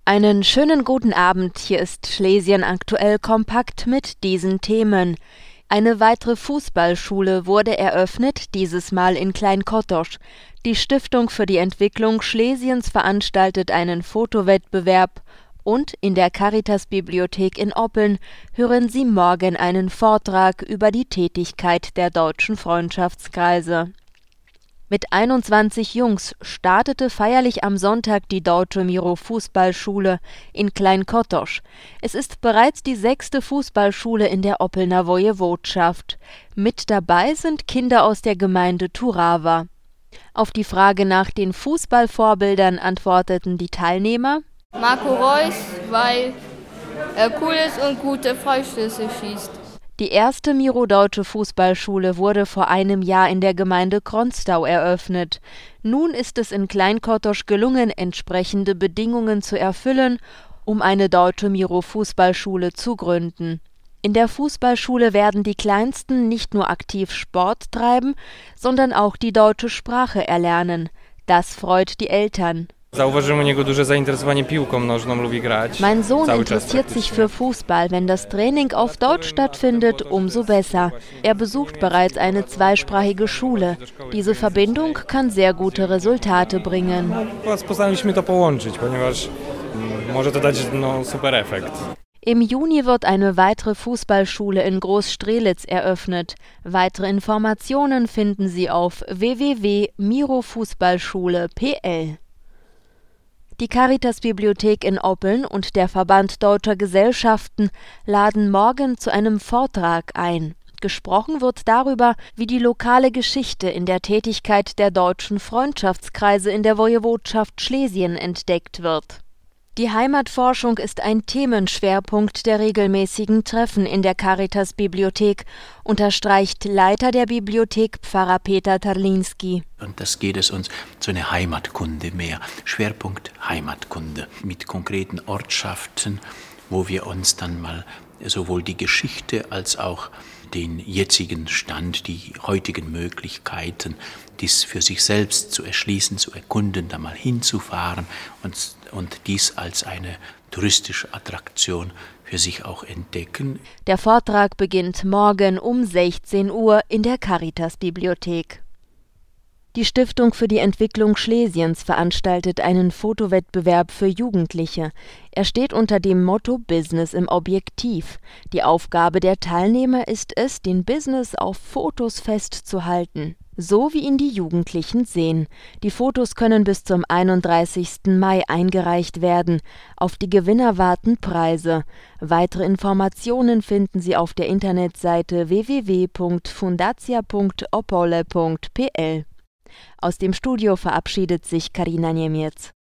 Einen schönen guten Abend, hier ist Schlesien aktuell kompakt mit diesen Themen. Eine weitere Fußballschule wurde eröffnet, dieses Mal in Klein-Kotosch. Die Stiftung für die Entwicklung Schlesiens veranstaltet einen Fotowettbewerb und in der Caritas-Bibliothek in Oppeln hören Sie morgen einen Vortrag über die Tätigkeit der Deutschen Freundschaftskreise. Mit 21 Jungs startete feierlich am Sonntag die Deutsche Miro-Fußballschule in Klein-Kotosch. Es ist bereits die 6. Fußballschule in der Oppelner Wojewodschaft. Mit dabei sind Kinder aus der Gemeinde Turava. Auf die Frage nach den Fußballvorbildern antworteten die Teilnehmer: Marco Reus, weil er cool ist und gute Freistöße schießt. Die erste Miro-Deutsche Fußballschule wurde vor einem Jahr in der Gemeinde Kronstau eröffnet. Nun ist es in Klein-Kotosch gelungen, entsprechende Bedingungen zu erfüllen, um eine Deutsche Miro-Fußballschule zu gründen. In der Fußballschule werden die Kleinsten nicht nur aktiv Sport treiben, sondern auch die deutsche Sprache erlernen. Das freut die Eltern. Mein Sohn interessiert sich für Fußball. Wenn das Training auf Deutsch stattfindet, umso besser. Er besucht bereits eine zweisprachige Schule. Diese Verbindung kann sehr gute Resultate bringen. Im Juni wird eine weitere Fußballschule in Groß-Strelitz eröffnet. Weitere Informationen finden Sie auf www.mirofußballschule.pl. Die Caritas-Bibliothek in Oppeln und der Verband Deutscher Gesellschaften laden morgen zu einem Vortrag ein. Gesprochen wird darüber, wie die lokale Geschichte in der Tätigkeit der Deutschen Freundschaftskreise in der Wojewodschaft Schlesien entdeckt wird. Die Heimatforschung ist ein Themenschwerpunkt der regelmäßigen Treffen in der Caritas-Bibliothek, unterstreicht Leiter der Bibliothek Pfarrer Peter Tarlinski. Und das geht es uns zu einer Heimatkunde mehr. Schwerpunkt Heimatkunde mit konkreten Ortschaften, wo wir uns dann mal sowohl die Geschichte als auch den jetzigen Stand, die heutigen Möglichkeiten, dies für sich selbst zu erschließen, zu erkunden, da mal hinzufahren und dies als eine touristische Attraktion für sich auch entdecken. Der Vortrag beginnt morgen um 16 Uhr in der Caritas-Bibliothek. Die Stiftung für die Entwicklung Schlesiens veranstaltet einen Fotowettbewerb für Jugendliche. Er steht unter dem Motto Business im Objektiv. Die Aufgabe der Teilnehmer ist es, den Business auf Fotos festzuhalten, so wie ihn die Jugendlichen sehen. Die Fotos können bis zum 31. Mai eingereicht werden. Auf die Gewinner warten Preise. Weitere Informationen finden Sie auf der Internetseite www.fundacja.opole.pl. Aus dem Studio verabschiedet sich Karina Niemiec.